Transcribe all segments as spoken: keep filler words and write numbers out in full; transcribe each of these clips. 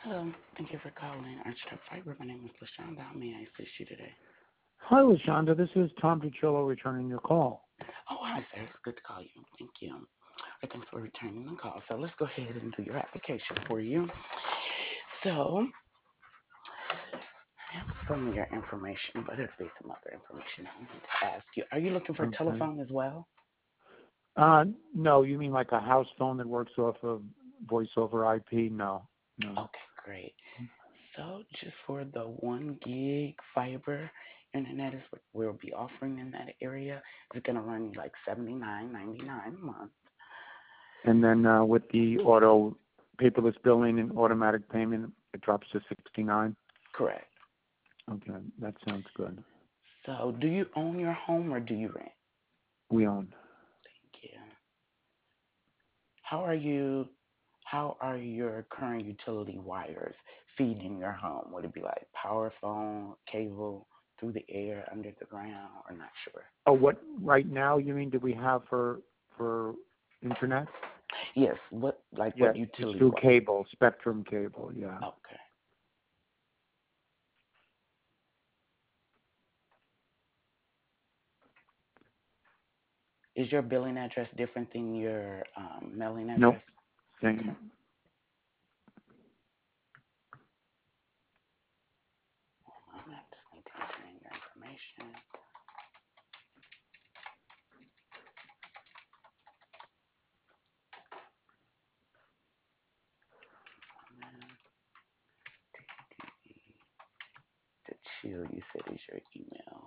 Hello, thank you for calling Architect Fiber. My name is LaShonda. How may I assist you today? Hi, LaShonda. This is Tom DiCillo returning your call. Oh, hi, sir. It's good to call you. Thank you. All right, thanks for returning the call. So let's go ahead and do your application for you. So I have some of your information, but there'll be some other information I need to ask you. Are you looking for a Okay. telephone as well? Uh, no, you mean like a house phone that works off of voice over I P? No, no. Okay, great. So just for the one gig fiber internet is what we'll be offering in that area. It's gonna run you like seventy-nine ninety-nine a month. And then uh, with the auto paperless billing and automatic payment, it drops to sixty-nine. Correct. Okay, that sounds good. So do you own your home or do you rent? We own. Thank you. How are you how are your current utility wires feeding your home? Would it be like power phone, cable, through the air, under the ground, or not sure? Oh, what right now you mean do we have for for internet? Yes, what like Yeah, what it's utility through wire? cable, Spectrum cable. Yeah. Okay. Is your billing address different than your um, mailing Nope. address? Okay. Same. I just need to enter in your information. The chill you said is your email.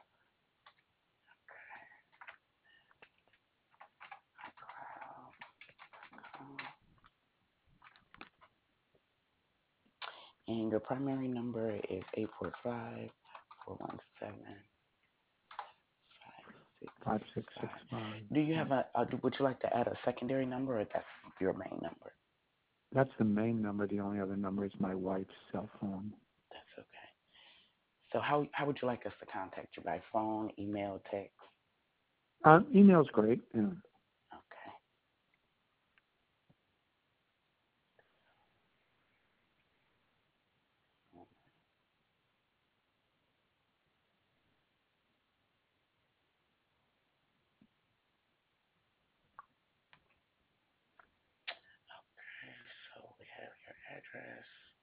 And your primary number is eight four five, four one seven, five six Five six six six five. five. Do you Yeah. have a, a, would you like to add a secondary number or that's your main number? That's the main number. The only other number is my wife's cell phone. That's okay. So how, how would you like us to contact you? By phone, email, text? Uh, email's great. Yeah. Okay. Okay, so we have your address.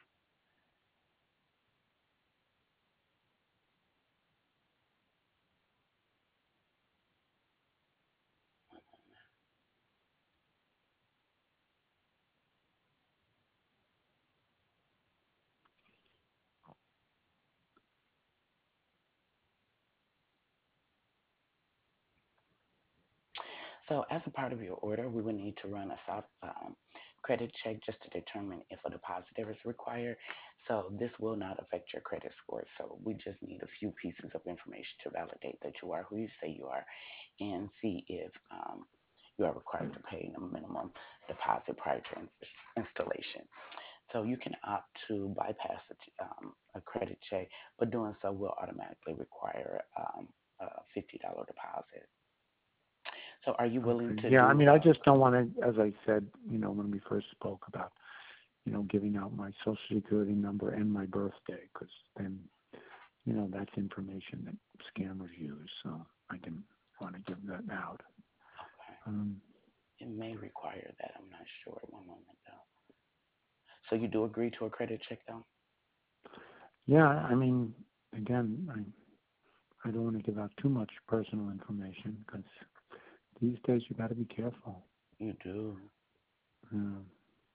So as a part of your order, we would need to run a soft um, credit check just to determine if a depositor is required. So this will not affect your credit score. So we just need a few pieces of information to validate that you are who you say you are and see if um, you are required to pay a minimum deposit prior to ins- installation. So you can opt to bypass a, t- um, a credit check, but doing so will automatically require um, a fifty dollars deposit. So are you willing Okay. to Yeah, I do mean, I uh, just don't want to, as I said, you know, when we first spoke about, you know, giving out my social security number and my birthday, because then, you know, that's information that scammers use. So I didn't want to give that out. okay. Um, It may require that. I'm not sure. One moment though. So you do agree to a credit check though? yeah, I mean, again, I I don't want to give out too much personal information because these days you got to be careful. You do. Um,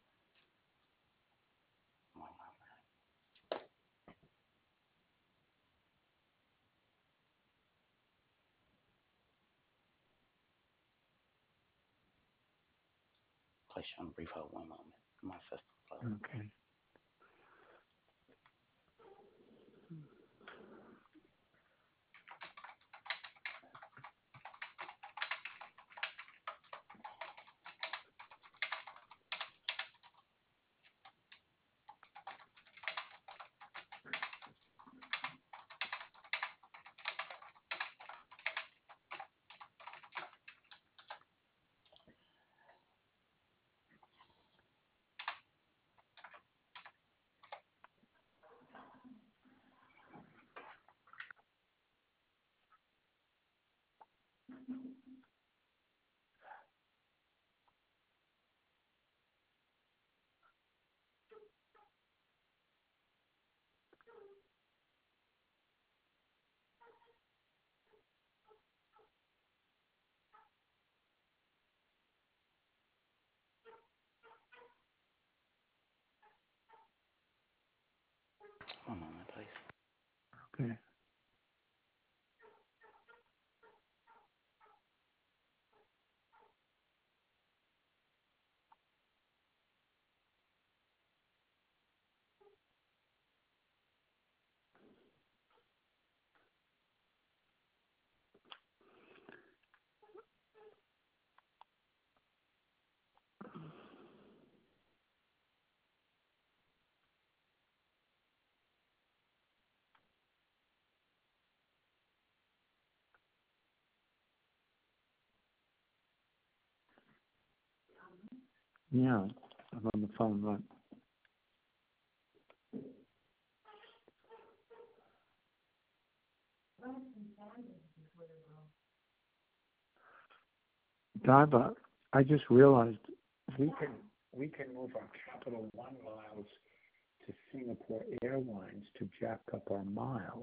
One moment. Place you on brief hold. One moment. My system's loading. okay. One moment, please. Okay. Yeah, I'm on the phone, right? Darba, I just realized we can we can move our Capital One miles to Singapore Airlines to jack up our miles.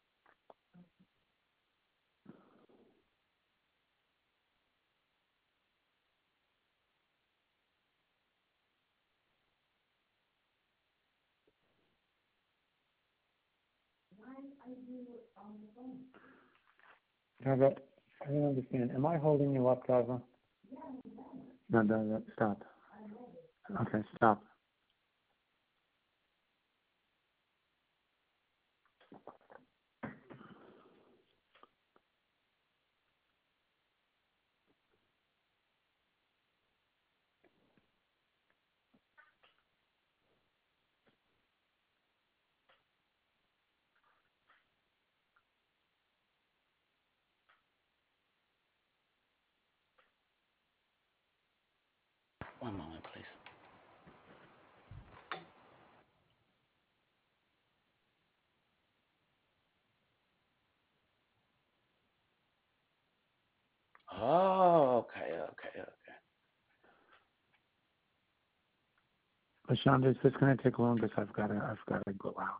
Darba, I don't understand. Am I holding you up, Darba? No, no, no, stop. Okay, stop. One moment, please. Oh, okay, okay, okay. Lashonda, is this going to take long? Because I've got to, I've got to go out.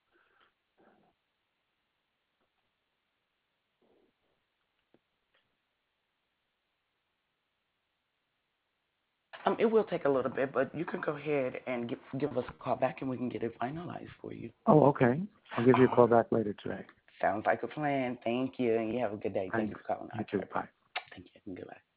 Um, it will take a little bit, but you can go ahead and give, give us a call back and we can get it finalized for you. Oh, okay. I'll give you a Uh, call back later today. Sounds like a plan. Thank you, and you have a good day. Thank Thanks. you for calling. You too. Bye. Thank you. Goodbye.